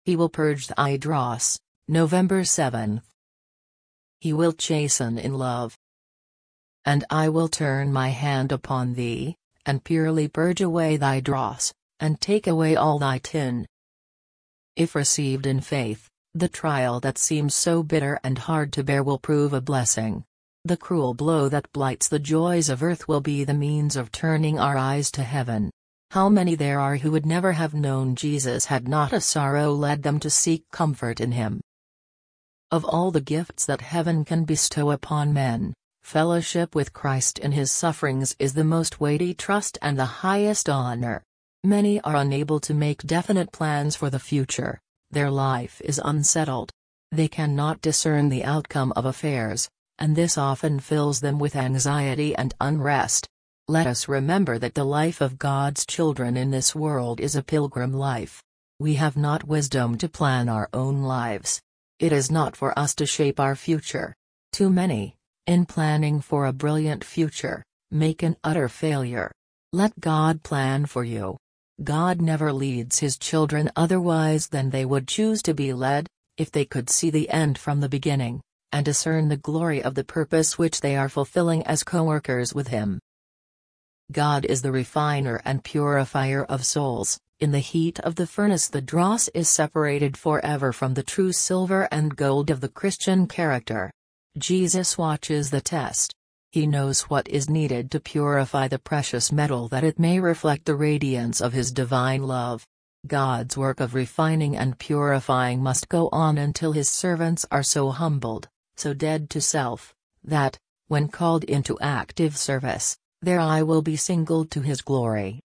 He will purge thy dross. November 7th. He will chasten in love. And I will turn my hand upon thee, and purely purge away thy dross, and take away all thy tin. If received in faith, the trial that seems so bitter and hard to bear will prove a blessing. The cruel blow that blights the joys of earth will be the means of turning our eyes to heaven. How many there are who would never have known Jesus had not a sorrow led them to seek comfort in him. Of all the gifts that heaven can bestow upon men, fellowship with Christ in his sufferings is the most weighty trust and the highest honor. Many are unable to make definite plans for the future, their life is unsettled. They cannot discern the outcome of affairs, and this often fills them with anxiety and unrest. Let us remember that the life of God's children in this world is a pilgrim life. We have not wisdom to plan our own lives. It is not for us to shape our future. Too many, in planning for a brilliant future, make an utter failure. Let God plan for you. God never leads his children otherwise than they would choose to be led, if they could see the end from the beginning, and discern the glory of the purpose which they are fulfilling as co-workers with him. God is the refiner and purifier of souls. In the heat of the furnace the dross is separated forever from the true silver and gold of the Christian character. Jesus watches the test. He knows what is needed to purify the precious metal that it may reflect the radiance of his divine love. God's work of refining and purifying must go on until his servants are so humbled, so dead to self, that, when called into active service, their eye will be singled to his glory.